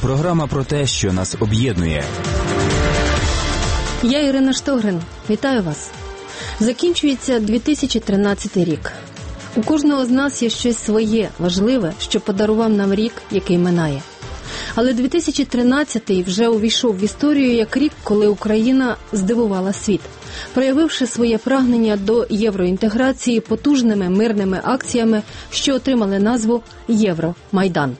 Програма про те, що нас об'єднує. Я Ірина Штогрин. Вітаю вас. Закінчується 2013 рік. У кожного з нас є щось своє, важливе, що подарував нам рік, який минає. Але 2013 вже увійшов в історію як рік, коли Україна здивувала світ, проявивши своє прагнення до євроінтеграції потужними мирними акціями, що отримали назву «Євромайдан».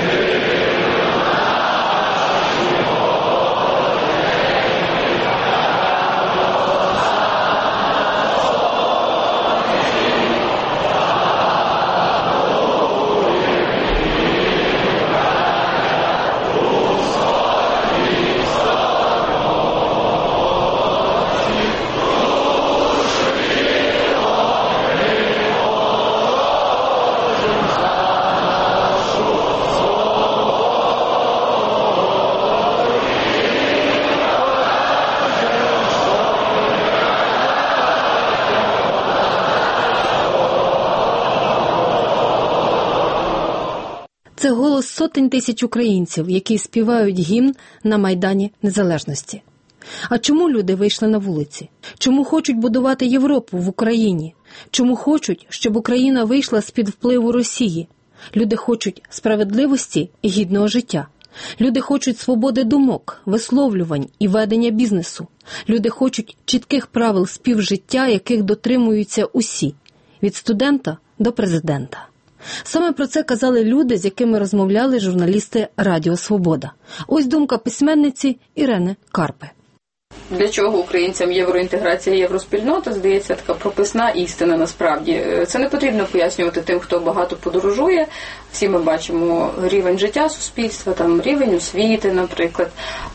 Це голос сотень тисяч українців, які співають гімн на Майдані Незалежності. А чому люди вийшли на вулиці? Чому хочуть будувати Європу в Україні? Чому хочуть, щоб Україна вийшла з-під впливу Росії? Люди хочуть справедливості і гідного життя. Люди хочуть свободи думок, висловлювань і ведення бізнесу. Люди хочуть чітких правил співжиття, яких дотримуються усі – від студента до президента. Саме про це казали люди, з якими розмовляли журналісти Радіо Свобода. Ось думка письменниці Ірени Карпи. Для чого українцям євроінтеграція, євроспільнота, здається, така прописна істина насправді. Це не потрібно пояснювати тим, хто багато подорожує. Всі ми бачимо рівень життя суспільства, там рівень освіти, наприклад,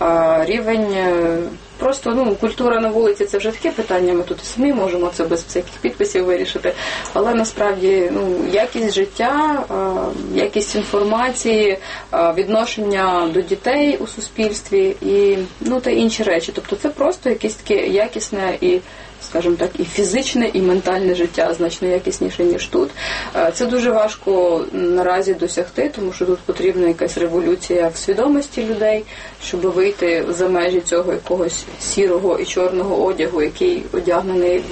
рівень просто, культура на вулиці – це вже таке питання, ми тут і самі можемо це без всяких підписів вирішити. Але насправді, якість життя, якість інформації, відношення до дітей у суспільстві і, та інші речі. Тобто це просто якесь таке якісне і, скажімо так, і фізичне, і ментальне життя значно якісніше, ніж тут. Це дуже важко наразі досягти, тому що тут потрібна якась революція в свідомості людей, щоб вийти за межі цього якогось сірого і чорного одягу, який одягнений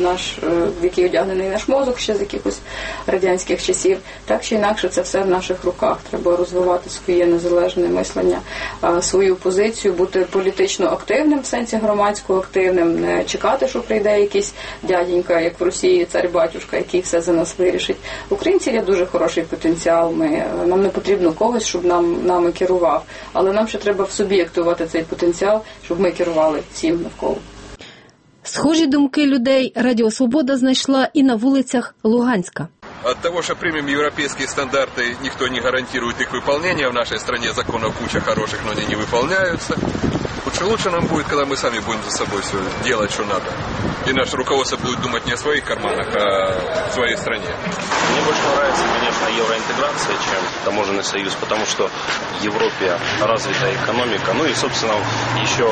наш мозок ще з якихось радянських часів. Так чи інакше, це все в наших руках. Треба розвивати своє незалежне мислення, свою позицію, бути політично активним, в сенсі громадсько активним, не чекати, що прийде якийсь дяденька, як в Росії, цар-батюшка, який все за нас вирішить. Українці є дуже хороший потенціал. Нам не потрібно когось, щоб нами керував. Але нам ще треба в собі активувати цей потенціал, щоб ми керували всім навколо. Схожі думки людей Радіо Свобода знайшла і на вулицях Луганська. От того, что примем европейские стандарты, никто не гарантирует их выполнение. В нашей стране законов куча хороших, но они не выполняются. Лучше нам будет, когда мы сами будем за собой все делать, что надо. И наше руководство будет думать не о своих карманах, а о своей стране. Мне больше нравится, конечно, евроинтеграция, чем таможенный союз, потому что в Европе развитая экономика. И, собственно, еще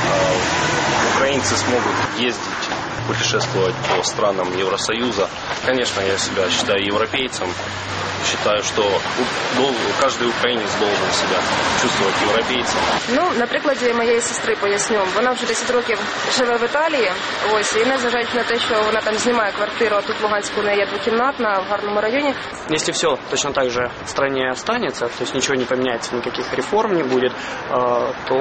украинцы смогут ездить, путешествовать по странам Евросоюза. Конечно, я себя считаю европейцем. Считаю, що кожен українець должен себе чувствовать європейцем. На прикладі моєї сестри поясню. Вона вже 10 років живе в Італії, і незважаючи на те, що вона там знімає квартиру, а тут в Луганську у неї є двокімнатна, в гарному районі. Если все точно так же в стране останется, то есть ничего не поменяется, никаких реформ не будет, то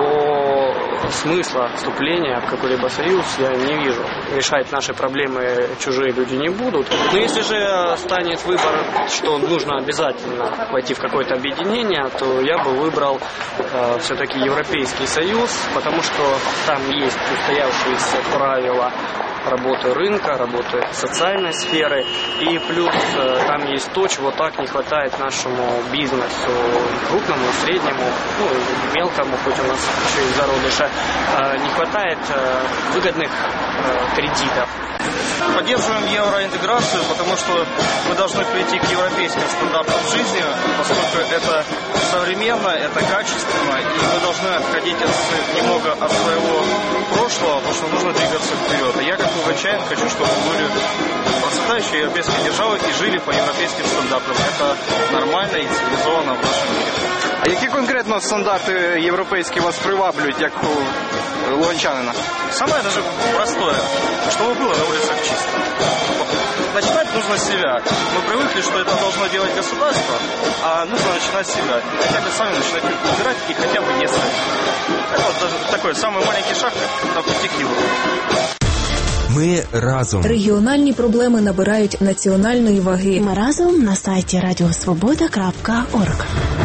смысла вступления в какой-либо союз я не вижу. Решать наши проблемы чужие люди не будут. Но если же станет выбор, что нужно обязательно войти в какое-то объединение, то я бы выбрал все-таки Европейский Союз, потому что там есть устоявшиеся правила работы рынка, работы социальной сферы, и плюс там есть то, чего так не хватает нашему бизнесу, крупному, среднему, мелкому, хоть у нас еще и зародыша, не хватает выгодных кредитов. Поддерживаем евроинтеграцию, потому что мы должны прийти к европейским стандартам жизни, поскольку это современно, это качественно, и мы должны отходить немного от своего прошлого, потому что нужно двигаться вперед. И я, как луганчанин, хочу, чтобы мы были процветающие европейские державы и жили по европейским стандартам. Это нормально и цивилизованно в нашем мире. А які конкретно стандарти європейські вас приваблюють, як у луганчанина? Самое даже простое, чтобы было на улицах чисто. Начинать нужно с себя. Мы привыкли, что это должно делать государство, а нужно начинать с себя. Хотя бы сами начинать убирать и хотя бы не ставить. Это вот даже такой самый маленький шаг на пути к Европе. Ми разом. Регіональні проблеми набирають національної ваги. Ми разом на сайті radiosvoboda.org.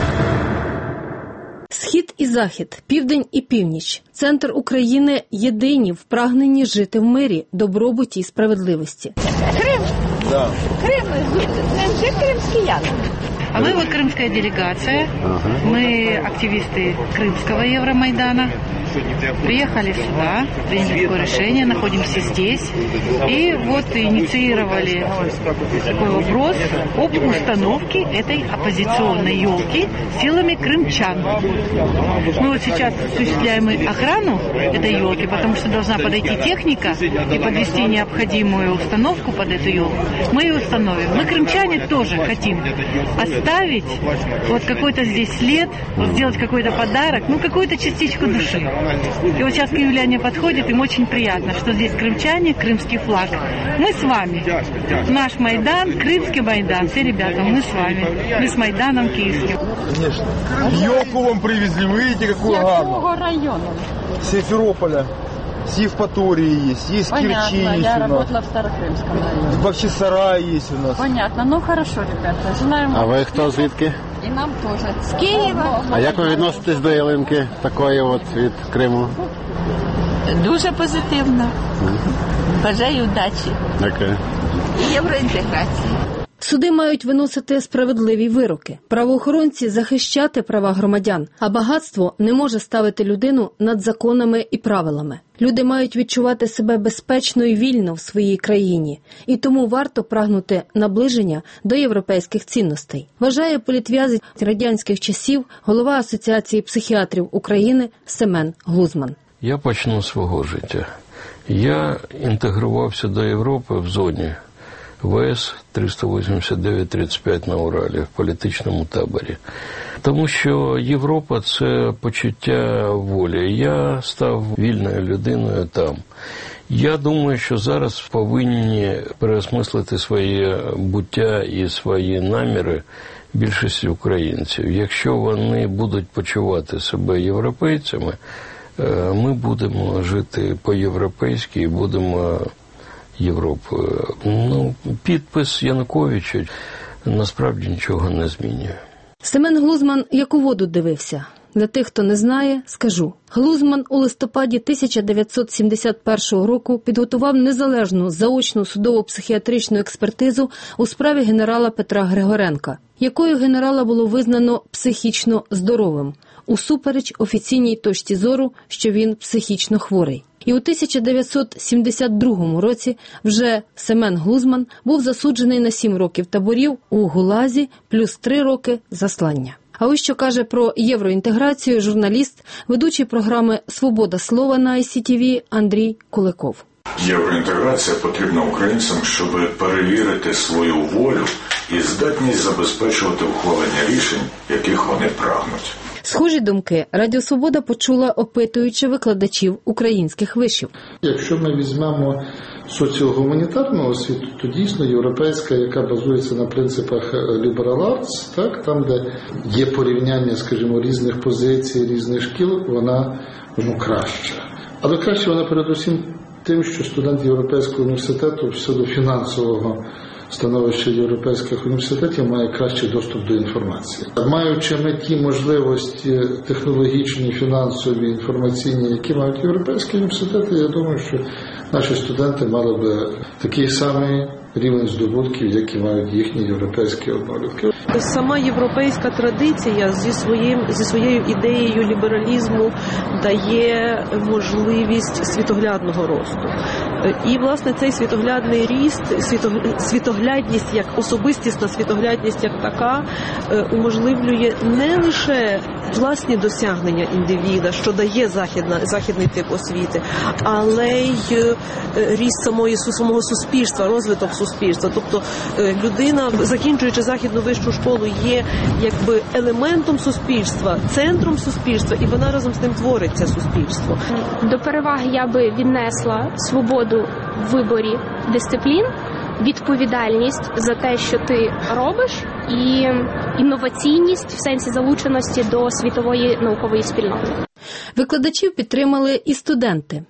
Схід і захід, південь і північ, центр України єдині в прагненні жити в мирі, добробуті і справедливості. Крим? Да. Крим, це кримськияни. А мы вот крымская делегация, мы активисты Крымского Евромайдана. Приехали сюда, приняли такое решение, находимся здесь. И вот инициировали такой вопрос об установке этой оппозиционной елки силами крымчан. Мы вот сейчас осуществляем охрану этой елки, потому что должна подойти техника и подвести необходимую установку под эту елку. Мы ее установим. Мы, крымчане, тоже хотим оставить вот какой-то здесь след, вот сделать какой-то подарок, ну какую-то частичку души. И вот сейчас киевляне подходят, им очень приятно, что здесь крымчане, крымский флаг. Мы с вами. Наш Майдан, Крымский Майдан, все ребята, мы с вами. Мы с Майданом киевским. Конечно. Елку вам привезли, вы видите, какую гарную. Какого района? Симферополя. С Евпатории есть Керчи есть у нас. Я работала в Старокрымском районе. В Бахчисарае есть у нас. Понятно, ну хорошо, ребята. Желаем. А ви хто звідки? І нам теж. З Києва. А як ви відноситесь до ялинки такої от від Криму? Дуже позитивно. Бажаю удачі. Дякую. І євроінтеграції. Суди мають виносити справедливі вироки. Правоохоронці захищати права громадян, а багатство не може ставити людину над законами і правилами. Люди мають відчувати себе безпечно і вільно в своїй країні, і тому варто прагнути наближення до європейських цінностей, вважає політв'язень радянських часів голова Асоціації психіатрів України Семен Глузман. Я почну з свого життя. Я інтегрувався до Європи в зоні ВС 389-35 на Уралі, в політичному таборі. Тому що Європа – це почуття волі. Я став вільною людиною там. Я думаю, що зараз повинні переосмислити своє буття і свої наміри більшості українців. Якщо вони будуть почувати себе європейцями, ми будемо жити по-європейськи і будемо Європою. Ну, підпис Януковича насправді нічого не змінює. Семен Глузман як у воду дивився. Для тих, хто не знає, скажу. Глузман у листопаді 1971 року підготував незалежну заочну судово-психіатричну експертизу у справі генерала Петра Григоренка, якою генерала було визнано психічно здоровим, усупереч офіційній точці зору, що він психічно хворий. І у 1972 році вже Семен Глузман був засуджений на 7 років таборів у ГУЛАЗі плюс 3 роки заслання. А ось що каже про євроінтеграцію журналіст, ведучий програми «Свобода слова» на ICTV Андрій Куликов. Євроінтеграція потрібна українцям, щоб перевірити свою волю і здатність забезпечувати ухвалення рішень, яких вони прагнуть. Схожі думки Радіо Свобода почула, опитуючи викладачів українських вишів. Якщо ми візьмемо соціогуманітарну освіту, то дійсно європейська, яка базується на принципах liberal arts, так, там, де є порівняння, скажімо, різних позицій, різних шкіл, вона краща. Але краще вона передусім тим, що студент Європейського університету в силу фінансового становище європейських університетів має кращий доступ до інформації. Маючи ми ті можливості технологічні, фінансові, інформаційні, які мають європейські університети, я думаю, що наші студенти мали би такий самий рівень здобутків, які мають їхні європейські однолітки. Сама європейська традиція зі своєю ідеєю лібералізму дає можливість світоглядного росту. І, власне, цей світоглядний ріст, світоглядність як особистісна світоглядність як така уможливлює не лише власні досягнення індивіда, що дає західний тип освіти, але й ріст самого суспільства, розвиток суспільства. Тобто людина, закінчуючи західну вищу школу, є якби елементом суспільства, центром суспільства, і вона разом з ним творить це суспільство. До переваги я би віднесла свободу в виборі дисциплін, відповідальність за те, що ти робиш, і інноваційність в сенсі залученості до світової наукової спільноти. Викладачів підтримали і студенти.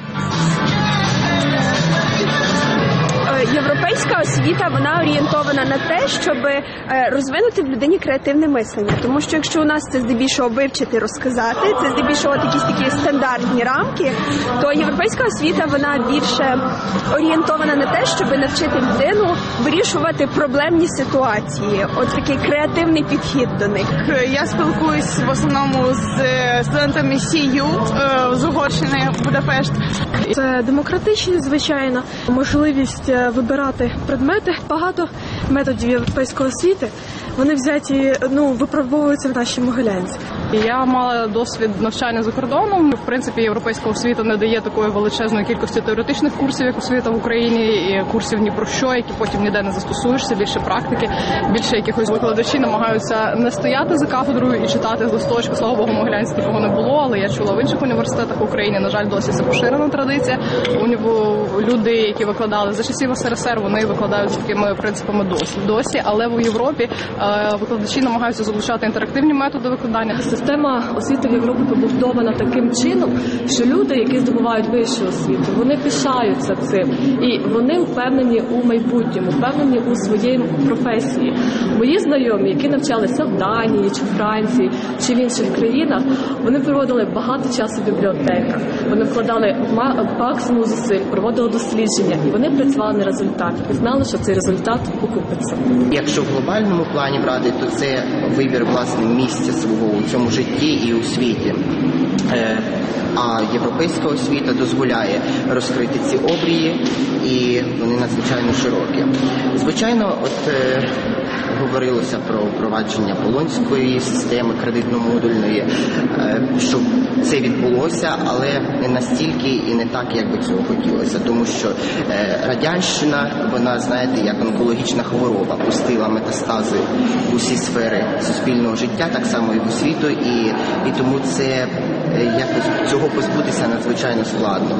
Європейська освіта, вона орієнтована на те, щоб розвинути в людині креативне мислення. Тому що якщо у нас це здебільшого вивчити, розказати, це здебільшого якісь такі стандартні рамки, то європейська освіта, вона більше орієнтована на те, щоб навчити людину вирішувати проблемні ситуації. От такий креативний підхід до них. Я спілкуюсь в основному з студентами СІЮ з Угорщини, Будапешт. Це демократичність, звичайно, можливість вибирати предмети. Багато методів європейської освіти, вони взяті, випробовуються в нашій Могилянці. Я мала досвід навчання за кордоном. В принципі, європейська освіта не дає такої величезної кількості теоретичних курсів, як освіта в Україні, і курсів ні про що, які потім ніде не застосуєшся, більше практики, більше якихось викладачі намагаються не стояти за кафедрою і читати з листочку. Слава Богу, в Могилянці такого не було, але я чула в інших університетах в Україні, на жаль, досі це поширена традиція. Люди, які викладали за часів СРСР, вони викладають з такими принципами досі, але в Європі викладачі намагаються залучати інтерактивні методи викладання. Система освіти в Європі побудована таким чином, що люди, які здобувають вищу освіту, вони пишаються цим. І вони впевнені у майбутньому, впевнені у своїй професії. Мої знайомі, які навчалися в Данії, чи в Франції, чи в інших країнах, вони проводили багато часу в бібліотеках. Вони вкладали максимум зусиль, проводили дослідження, і вони працювали на результат. І знали, що цей результат окупиться. Якщо в глобальному плані брати, то це вибір, власне, місця свого у цьому житті і у світі. А європейська освіта дозволяє розкрити ці обрії, і вони надзвичайно широкі. Звичайно, говорилося про впровадження болонської системи кредитно-модульної, щоб це відбулося, але не настільки і не так, як би цього хотілося. Тому що радянщина, вона, знаєте, як онкологічна хвороба, пустила метастази в усі сфери суспільного життя, так само і в освіту, і тому це якось цього позбутися надзвичайно складно.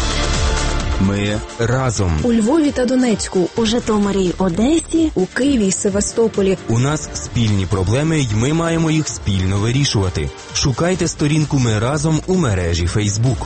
Ми разом. У Львові та Донецьку, у Житомирі, Одесі, у Києві і Севастополі. У нас спільні проблеми, й ми маємо їх спільно вирішувати. Шукайте сторінку «Ми разом» у мережі Facebook.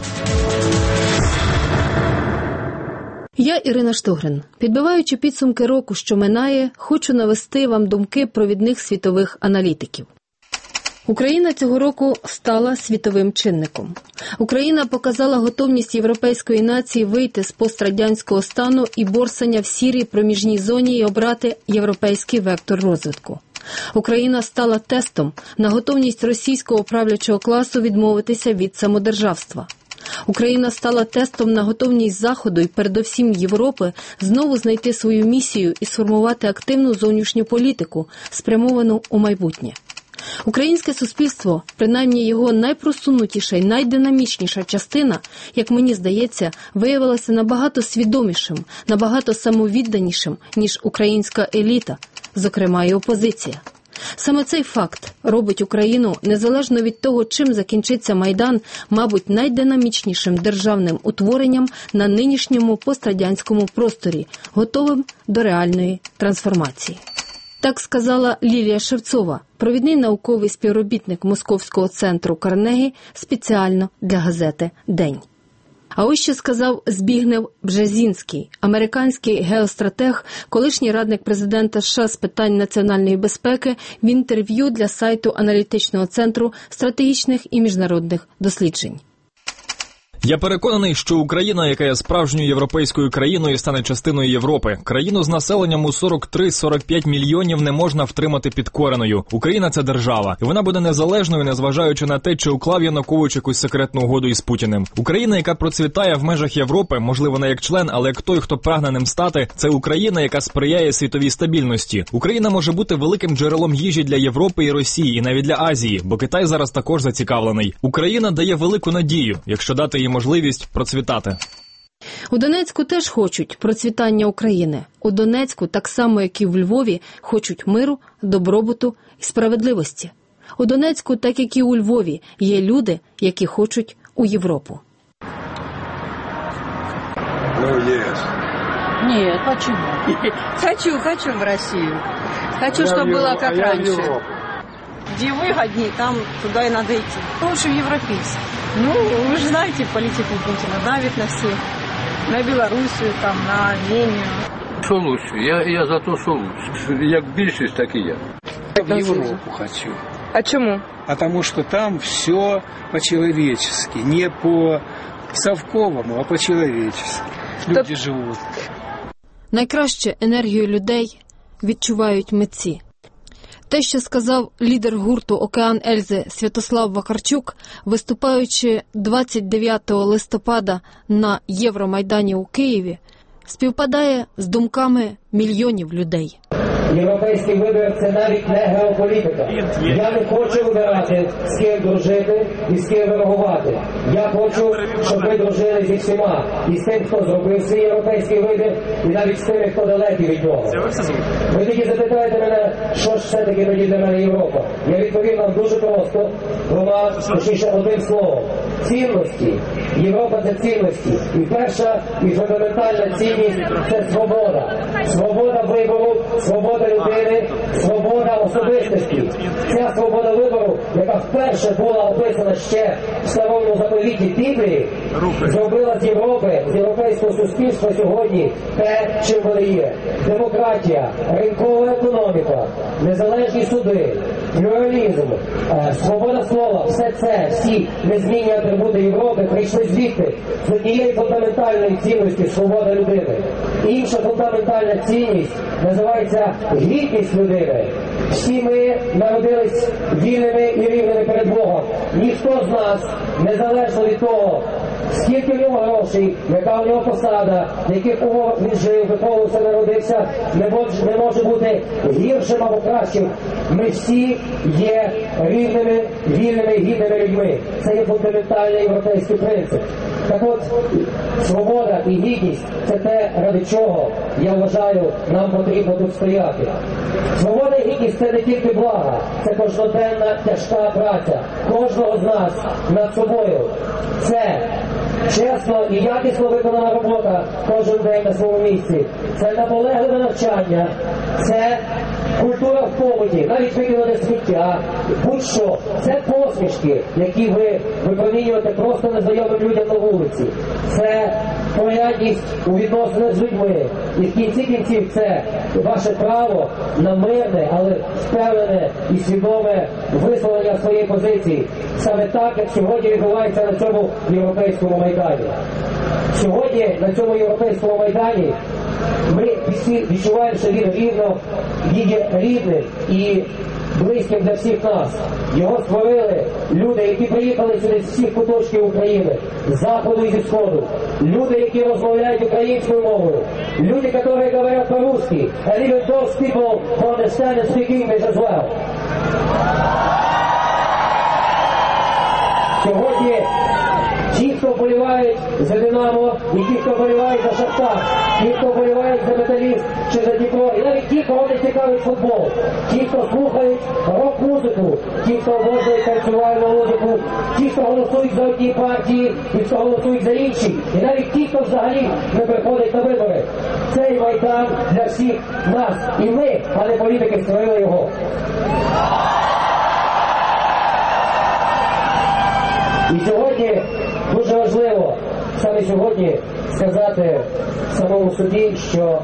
Я Ірина Штогрин. Підбиваючи підсумки року, що минає, хочу навести вам думки провідних світових аналітиків. Україна цього року стала світовим чинником. Україна показала готовність європейської нації вийти з пострадянського стану і борсання в сірій проміжній зоні і обрати європейський вектор розвитку. Україна стала тестом на готовність російського правлячого класу відмовитися від самодержавства. Україна стала тестом на готовність Заходу і передовсім Європи знову знайти свою місію і сформувати активну зовнішню політику, спрямовану у майбутнє. Українське суспільство, принаймні його найпросунутіша і найдинамічніша частина, як мені здається, виявилася набагато свідомішим, набагато самовідданішим, ніж українська еліта, зокрема і опозиція. Саме цей факт робить Україну, незалежно від того, чим закінчиться Майдан, мабуть, найдинамічнішим державним утворенням на нинішньому пострадянському просторі, готовим до реальної трансформації. Так сказала Лілія Шевцова, провідний науковий співробітник Московського центру Карнегі спеціально для газети «День». А ось що сказав Збігнев Бжезінський, американський геостратег, колишній радник президента США з питань національної безпеки, в інтерв'ю для сайту аналітичного центру стратегічних і міжнародних досліджень. Я переконаний, що Україна, яка є справжньою європейською країною, стане частиною Європи. Країну з населенням у 43-45 мільйонів не можна втримати підкореною. Україна – це держава. І вона буде незалежною, незважаючи на те, чи уклав Янукович якусь секретну угоду із Путіним. Україна, яка процвітає в межах Європи, можливо, не як член, але як той, хто прагне ним стати, це Україна, яка сприяє світовій стабільності. Україна може бути великим джерелом їжі для Європи і Росії, і навіть для Азії, бо Китай зараз також зацікавлений. Україна дає велику надію, якщо дати їй можливість процвітати. У Донецьку теж хочуть процвітання України. У Донецьку, так само, як і в Львові, хочуть миру, добробуту і справедливості. У Донецьку, так як і у Львові, є люди, які хочуть у Європу. Нет, почему? Хочу в Россию. Хочу, чтобы было как раньше. Где выгоднее, там туда и надо идти. Лучше в европейский. Ну, вы же знаете политику Путина, давит на всех. На Белоруссию, там, на Армению. Що лучше? Я за то, що лучше. Як більшість, так і я. В Европу хочу. А чему? Потому что там все по-человечески. Не по-совковому, а по-человечески. Люди живут. Найкраще енергію людей відчувають митці. Те, що сказав лідер гурту «Океан Ельзи» Святослав Вакарчук, виступаючи 29 листопада на Євромайдані у Києві, співпадає з думками мільйонів людей. Європейський вибір – це навіть не геополітика. Я не хочу вибирати, з ким дружити і з ким ворогувати. Я хочу, щоб ми дружили зі всіма. І з тим, хто зробив свій європейський вибір, і навіть з тими, хто далекий від нього. Ви тоді запитаєте мене, що ж все-таки тоді для мене Європа. Я відповім вам дуже просто, точніше одним словом. Цінності. Європа – це цінності. І перша, і фундаментальна цінність – це свобода. Свобода вибору, свобода людини, свобода особистості. Ця свобода вибору, яка вперше була описана ще в Старому заповіті Біблії, зробила з Європи, з європейського суспільства сьогодні те, чим вони є. Демократія, ринкова економіка, незалежні суди, плюралізм, свобода слова, все це, всі незмінні атрибути Європи прийшли звідти, з однієї фундаментальної цінності – свобода людини. Інша фундаментальна цінність називається гідність людини. Всі ми народились вільними і рівними перед Богом. Ніхто з нас, незалежно від того, скільки в нього грошей, яка в нього посада, в яких умовах він жив, виховувався, народився, не може бути гіршим або кращим. Ми всі є рівними, вільними і гідними людьми. Це є фундаментальний європейський принцип. Так от, свобода і гідність – це те, ради чого, я вважаю, нам потрібно тут стояти. Свобода і гідність – це не тільки блага, це кожноденна тяжка праця кожного з нас над собою. Це чесно і якісно виконана робота кожен день на своєму місці. Це наполегливе навчання, це культура в побуті, навіть викинути сміття, будь-що. Це посмішки, які ви випромінюєте просто незнайомим людям на вулиці. Це порядність у відносинах з людьми. І в кінці кінців це ваше право на мирне, але впевнене і свідоме висловлення своєї позиції. Саме так, як сьогодні відбувається на цьому європейському майдані. Сьогодні на цьому європейському майдані ми відчуваємо, що він є рідним і близьким для всіх нас. Його створили люди, які приїхали сюди з всіх куточків України, з заходу і зі сходу. Люди, які розмовляють українською мовою. Люди, які говорять по-русски. And even those people who understand and speak English as well. Сьогодні ті, хто вболівають за Динамо, і ті, хто вболівають за Шахтар, ті, хто вболівають за Металіст чи за Дніпро, і навіть ті, кого не цікавить футбол, ті, хто слухають рок-музику, ті, хто обожнюють танцювальну музику, ті, хто голосують за одні партії, і хто голосують за інші, і навіть ті, хто взагалі не приходить на вибори. Цей майдан для всіх нас. І ми, а не політики, створили його. І сьогодні дуже важливо саме сьогодні сказати самому собі, що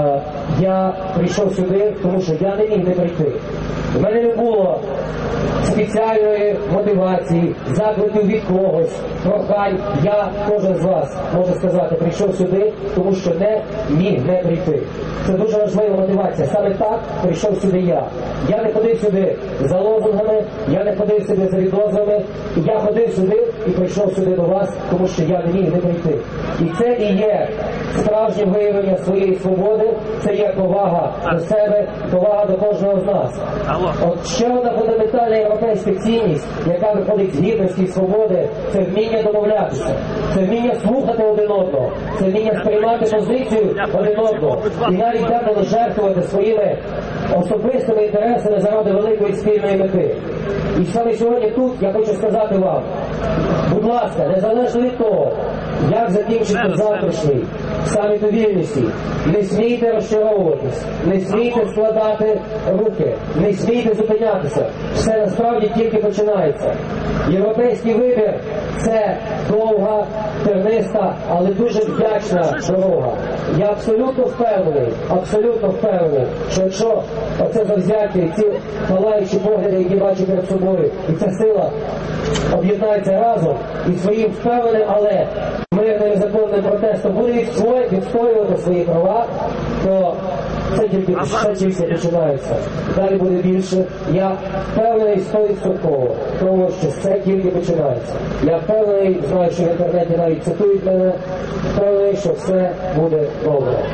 я прийшов сюди, тому що я не міг не прийти. У мене не було спеціальної мотивації, закликів від когось, прохань. Я, кожен з вас, може сказати, прийшов сюди, тому що не міг не прийти. Це дуже важлива мотивація. Саме так прийшов сюди я. Я не ходив сюди за лозунгами, я не ходив сюди за відозвами. Я ходив сюди і прийшов сюди до вас, тому що я не міг не прийти. І це і є справжнє виявлення своєї свободи, це є повага до себе, повага до кожного з нас. От ще одна фундаментальна європейська цінність, яка виходить з гідності і свободи, це вміння домовлятися, це вміння слухати один одного, це вміння сприймати позицію один одного і навіть дати жертвувати своїми особистими інтересами заради великої спільної мети. І саме сьогодні тут я хочу сказати вам, будь ласка, незалежно від того, як закінчиться завтрашній саміт у Вільнюсі, не смійте розчаровуватись, не смійте складати руки, не смійте зупинятися. Все насправді тільки починається. Європейський вибір – це довга, терниста, але дуже вдячна дорога. Я абсолютно впевнений, що якщо оце завзяття і ці палаючі погляди, які бачу перед собою, і ця сила об'єднається разом і своїм впевненим, але мирним законним протестом буде відстоювати свої права, то це тільки починається. Далі буде більше. Я впевнений 100%, тому що це тільки починається. Я впевнений, знаю, що в інтернеті навіть цитують мене, впевнений, що все буде добре.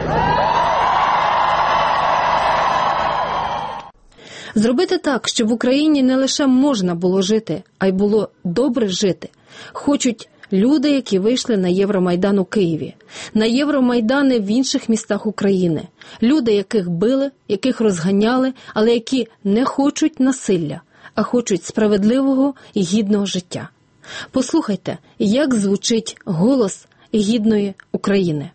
Зробити так, щоб в Україні не лише можна було жити, а й було добре жити, хочуть люди, які вийшли на Євромайдан у Києві, на Євромайдани в інших містах України. Люди, яких били, яких розганяли, але які не хочуть насилля, а хочуть справедливого і гідного життя. Послухайте, як звучить голос гідної України.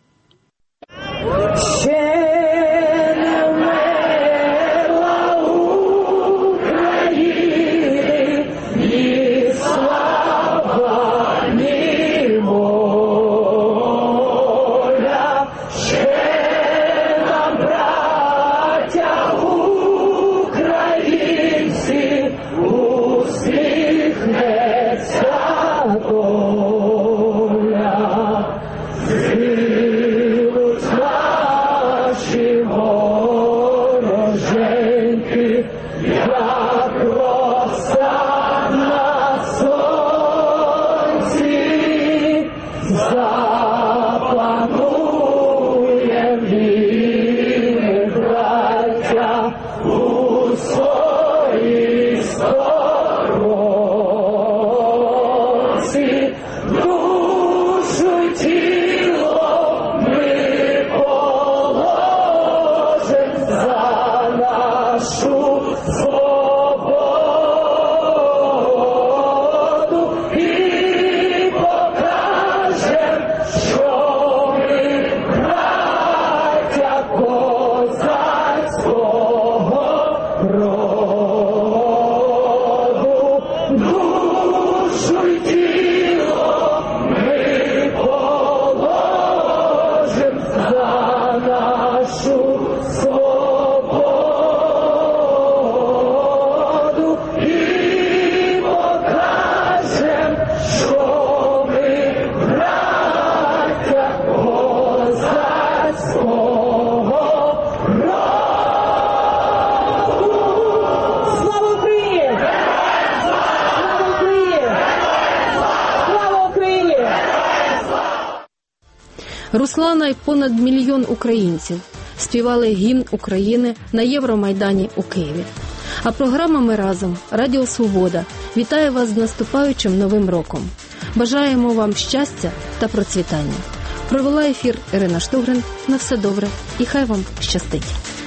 Руслана і понад 1 мільйон українців співали гімн України на Євромайдані у Києві. А програма «Ми разом», Радіо Свобода, вітає вас з наступаючим Новим роком. Бажаємо вам щастя та процвітання. Провела ефір Ірина Штугрин. На все добре і хай вам щастить.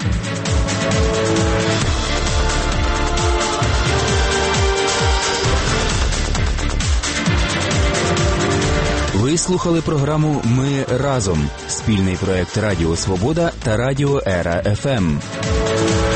Ви слухали програму «Ми разом» – спільний проект Радіо Свобода та Радіо Ера ФМ.